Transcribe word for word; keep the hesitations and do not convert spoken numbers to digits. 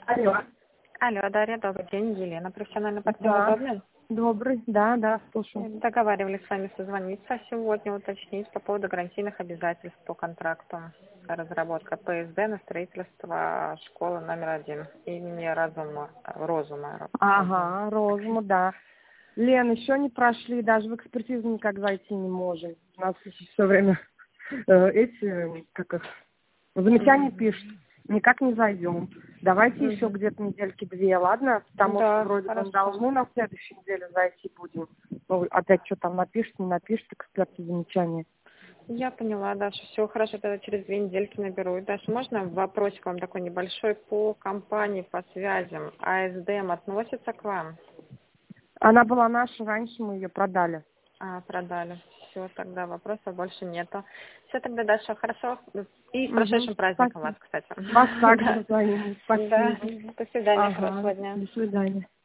Алло. Алло, Дарья, добрый день. Елена, профессиональный партнер, Да. удобно? Добрый. Да, да, слушаю. Договаривались с вами созвониться сегодня, уточнить по поводу гарантийных обязательств по контракту. Разработка ПСД на строительство школы номер один имени Разума, Розума. Ага, Розму, да. Лен, еще не прошли, даже в экспертизу никак зайти не можем. У нас все время э, эти, как их, замечания Мгм. пишут. Никак не зайдем. Давайте еще Мгм. где-то недельки две, ладно? Потому что Да, вроде бы мы хорошо. должны на следующей неделе зайти будем. Ну, опять что там напишет, не напишет, эксперты замечания. Я поняла, Даша. Все хорошо, тогда через две недельки наберу. И, Даша, можно вопросик вам такой небольшой по компании, по связям? АСДМ относится к вам? Она была наша, раньше мы ее продали. А, продали. Все, тогда вопросов больше нету. Все, тогда Даша, хорошо. И с Угу. прошедшим праздником вас, Спасибо. кстати. Вас также Да. взаимно. Да. Спасибо. До свидания, Ага. хорошего дня. До свидания.